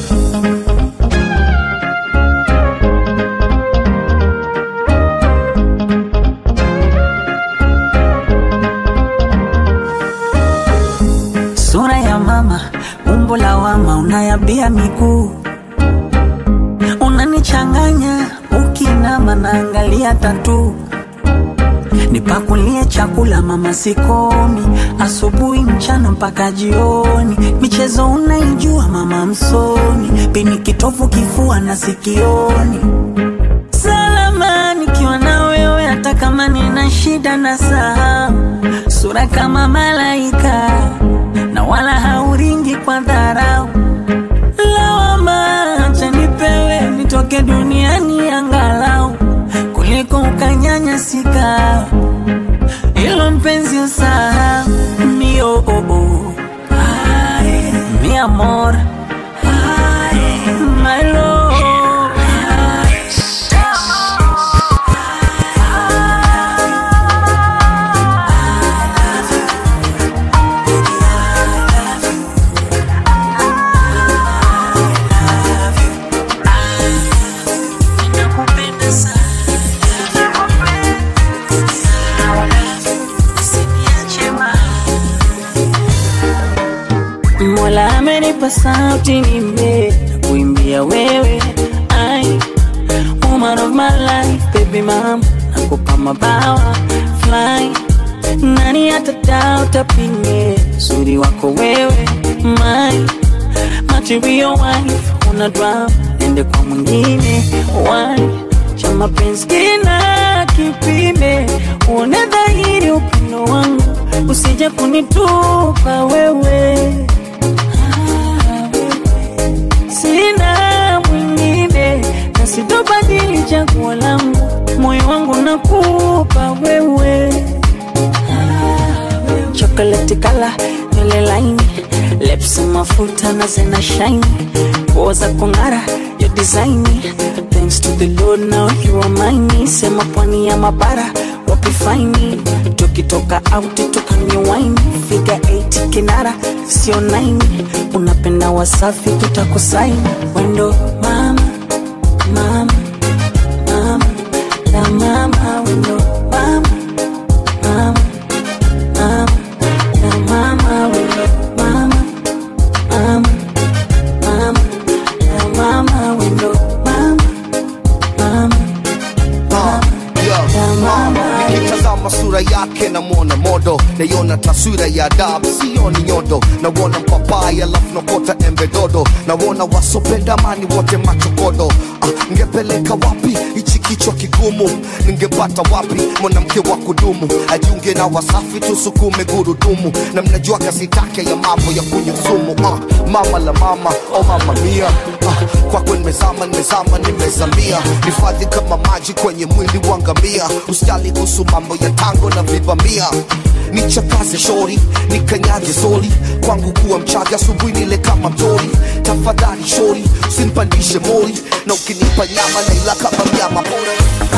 Sura ya mama, umbo la wama, unayabia miguu, unanichanganya, ukinama naangalia tatu. Nipakulie chakula mama sikomi, asubuhi mchana mpaka jioni. Michezo unaijua mama msoni, pini kitofu kifua na sikioni. Salama nikiwa na wewe, hata kama nina shida na saa. Sura kama malaika, na wala hauringi kwa dharau. Lawama, acha nipewe, nitoke duniani angalau, kuliko ukanyanyasika. Ilo mpenzi usahau, mio oh oh. Ay, mi amor, ay, my love. Mola amenipa sauti nimbe na kuimbia wewe. I, woman of my life, baby mama, nakupa mabawa, fly. Nani atadao tapinge uzuri wako wewe, my material wife. Una drama, nende kwa mwingine, why? Cha mapenzi kina kipime, uone dhahiri upendo wangu, usije kunitupa wewe. Sina mwingine, na sitobadili chaguo langu, moyo wangu nakupa wewe. Chocolate color, nywele laini, lips mafuta na zena shine, poza kungara, your design. Thanks to the Lord, now you are mine. Sema pwani ya mabara, wapi fine. Tukitoka out, tukanywe wine. Figure eight kinara, sio nine. Unapenda wasafi, tutakusaini. Wendo mama, mama, mama, la mama. Wendo mama, mama, mama, la mama. Wendo mama, mama, mama, la mama. Wendo mama, naona modo, naiona taswira ya adabu, sioni nyodo. Naona mpapai alafu nakota embe dodo, naona wasopenda amani wote machokodo. Ah, ngepeleka wapi hichi kichwa kigumu? Ningepata wapi mwanamke wa kudumu? Ajiunge na Wasafi tusukume gurudumu, na mnajua kasi take ya mambo ya kunyusumu. Ah, mama la mama, oh mama mia. Ah, kwako nimezama, nimezama, nimezamia. Nifadhi kama maji kwenye mwili wangamia. Usijali kuhusu mambo ya tango na vibamia. Nichakaze shori, nikanyage soli. Kwangu kuwa mchaga asubuhi nile kama mtori. Tafadhali shori, usinipandishe mori. Na ukinipa nyama na ila kama mnyama pori.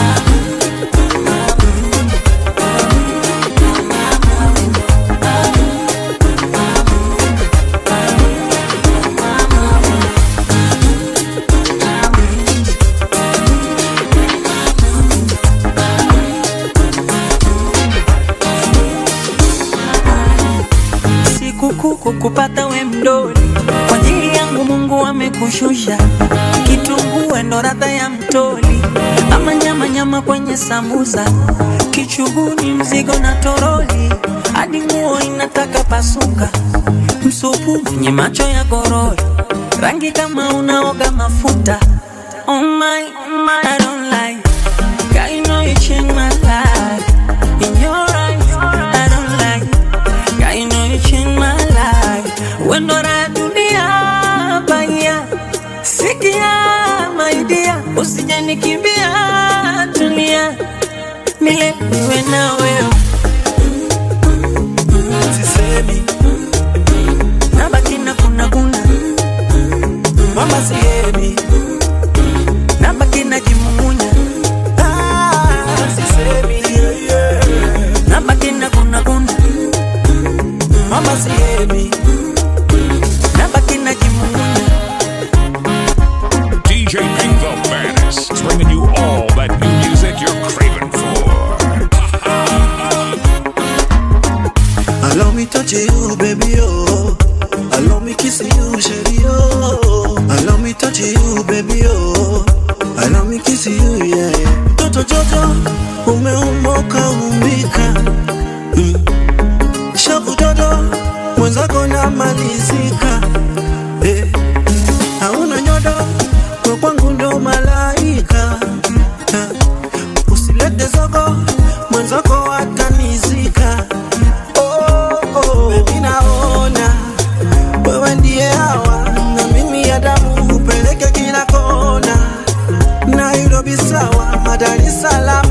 Kuku kupata we mdoli, kwa ajili yangu Mungu amekushusha. Kitunguu ndo ladha ya mtoli, ama nyama nyama kwenye sambusa. Kichuguni mzigo na toroli, hadi nguo inataka pasuka. Msupu mwenye macho ya gorori, rangi kama unaoga mafuta. Oh my, oh my, I don't like. God, you know you changed my life. In your eyes, I don't like. God, you know you changed my life. Wendo na dunia baya, sikia my dear, usije nikimbia, tulia milele niwe na wewe. Sisemi nabaki na kuna kuna, mama sihemi nabaki na kimumunya. Ah, sisemi nabaki na kuna kuna, mama sihemi. D J Pink the Baddest, bringing you all that new music you're craving for. Allow me touch you, baby, oh. Allow me kiss you, shady, oh. Allow me touch you, baby, oh. Allow me kiss you, yeah, yeah. Toto joto, umeumoka umbika. Mm. Shaku dodo, mwenzako na malizika. Eh. Hauna nyodo, kwa kwangu ndo malaika. Eh. Usilete zogo, mwenzako atanizika. Oh, oh, baby naona wewe ndiye hawa, na mimi ya damu upeleke kila kona. Nairobi sawa, Dar es Salaam.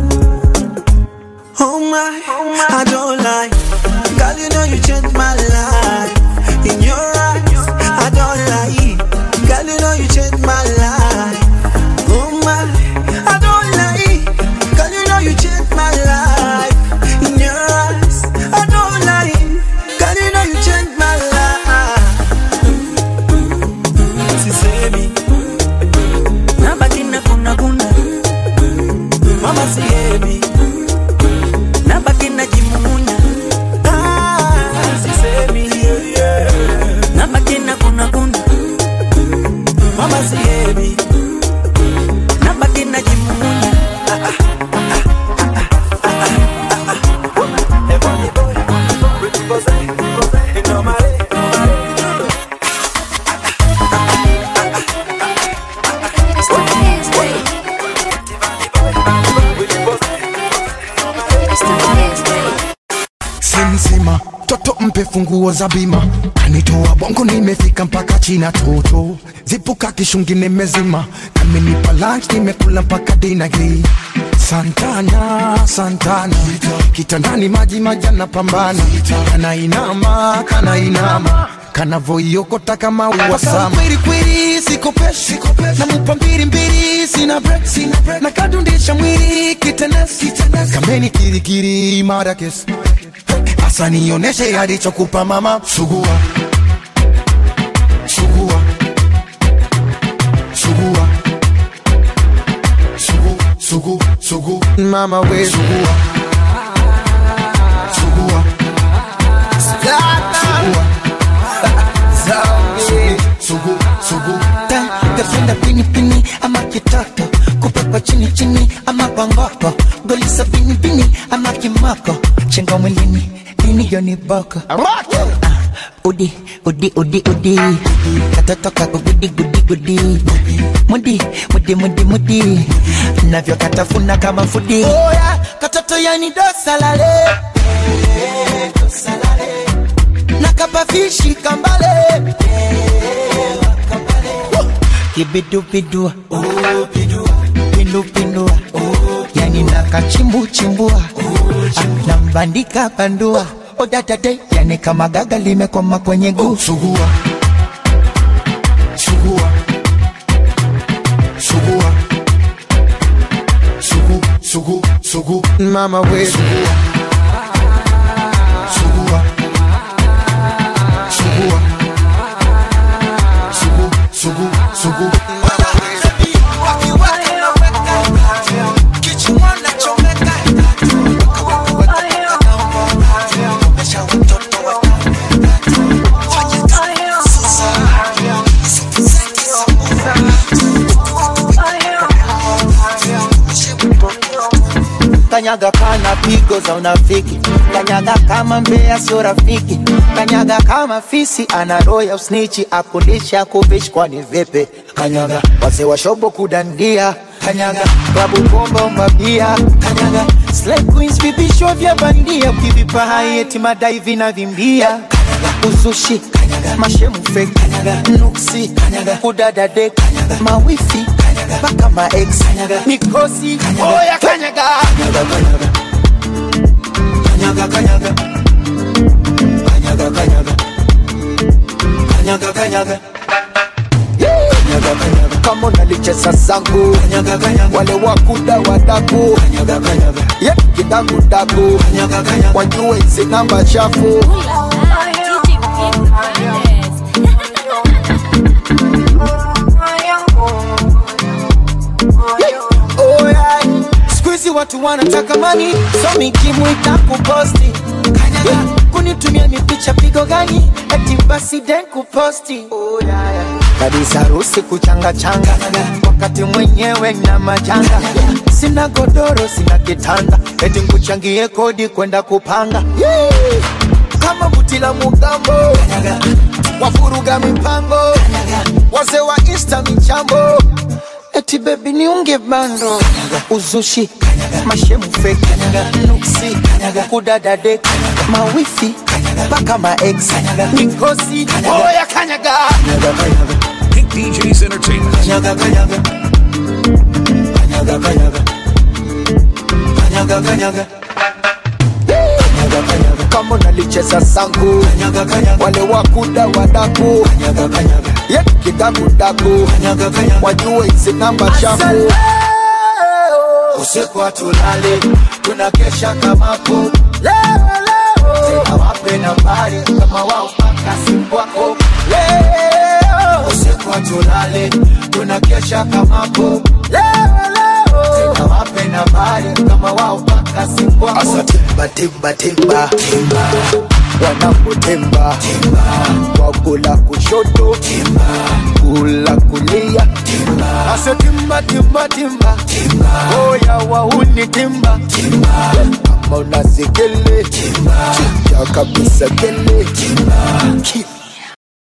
Oh my, I don't lie. Girl, you know you changed my life. In your eyes, I don't lie. Girl, you know you changed my life. Oh my, I don't lie. Girl, you know you changed my life. In your eyes, I don't lie. Girl, you know you changed my life. Sisemi nabaki na kuna kuna, mama sihemi nabaki na kimumunya. Ah, sisemi nabaki na kuna kuna, mama sihemi nabaki na kimumunya. Ah, ah. Simsima, toto mpe funguo za bima. Kanitoa bongo nimefika mpaka China toto. Zipuka kishungi nimezima. Kamenipa lunch nimekula mpaka dinner hii. Santana, Santana. Kitandani maji majana pambana. Kana inama, kana inama. Kana voyokota kama uwasama. Kwiri kwiri sikopeshi, na mupa mbiri mbiri sina break, sina break. Na kadundisha mwiri kitenesi, kameni kiri kiri marakes. Asa nioneshe alichokupa mama. Sugua, sugua, sugua, sugu, sugu, sugu, mama we. Sugua, sugua, sugua, sugu, sugu. Tafenda pini pini ama kitoko, kupepa chini chini ama bangoko. Golisa pini pini ama kimako. chenga mwilini, lini yoni boko. Udi, udi, udi, udi. Katoto kako gudi, gudi, gudi. Mudi, mudi, mudi, mudi. Navyo katafuna kama fudi. Oh yeah, katoto yani dosalale. Dosalale. Nakapafishi kambale. Kibidu bidua, oh bidua. Pindu pindua, oh yani nakachimbu chimbua, oh nambandika bandua. Oh dada day, yani kama gaga limekoma kwenye guu. Sugua, sugua, sugua, sugu, sugu, sugu. Mama we sugua, sugua, sugua, sugu, sugu, sugu. Kanyaga kana pigo za unafiki. Kanyaga kama mbea sio rafiki. Kanyaga kama fisi ana roho ya usnichi. Akulisha kuvishi kwa ni vipi. Kanyaga wase wa shobo kudandia. Kanyaga klabu bomba mbabia. Kanyaga slay queens vipisho vya bandia. Ukivipa hai eti madai vina vimbia. Kanyaga usushi. Kanyaga mashemu fake. Kanyaga nuksi. Kanyaga kudada dek. Kanyaga mawifi. Kanyaga baka ma ex. Kanyaga mikosi. Oya kanyaga. Kanyaga kanyaga. Kanyaga kanyaga. Kanyaga kanyaga. Kanyaga kanyaga. Kanyaga kanyaga. Kama unalicheza zangu. Kanyaga kanyaga. Wale wakuda wadaku. Kanyaga kanyaga. Yeah, kidaku daku. Kanyaga kanyaga. Wajue hizi namba chafu. Oh yeah, squeezy watu wanataka money, so mikimu itakuposti. Kanyaga, kunitumia ni picha pigo gani, eti basi den kuposti. Oh yeah, yeah. Kabisa harusi kuchanga changa, wakati mwenyewe na majanga. Sina godoro, sina kitanda, eti nkuchangie kodi kwenda kupanga. Yeah. Kama buti la mugambo, wafuruga mipango, wazee wa insta michambo. Eti baby niunge bando. Uzushi, mashemu fake, nuksi, kudada dek, mawifi, baka ma ex, mikosi. Oya kanyaga. Pink D Js Entertainment. Kanyaga kanyaga. Kanyaga kanyaga. Kanyaga kanyaga. Kanyaga kanyaga. Kama unalicheza sangu. Kanyaga kanyaga. Wale wakuda wadaku. Kanyaga kanyaga. Yeah, kidaku daku. Kanyaga kanyaga. Wajue hizi namba chafu. Usiku hatulali, tunakesha kama po. Leo leo, tena wape nambari kama wao paka simu wako. Leo, usiku hatulali, tunakesha kama po. Leo leo, tena wape nambari kama wao paka simu wako. Asa timba timba timba timba, wanangu timba timba, wakula kushoto timba, kula kulia timba. Asa timba timba timba timba, oya wauni timba timba, kama unazikele timba, chicha kabisa kele timba.